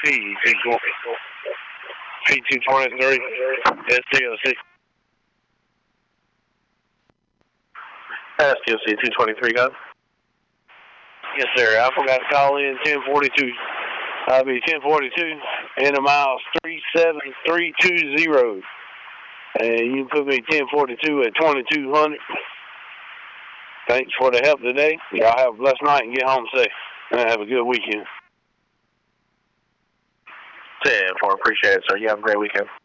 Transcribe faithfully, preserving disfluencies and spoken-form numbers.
P two twenty-three, S T O C. S T O C two twenty-three, go. Yes, sir. I forgot to call in ten forty-two. I'll be ten forty-two, and the miles three seven three two zero. And you can put me ten forty-two at twenty-two hundred. Thanks for the help today. Y'all have a blessed night and get home safe. And have a good weekend. ten four, appreciate it, sir. You have a great weekend.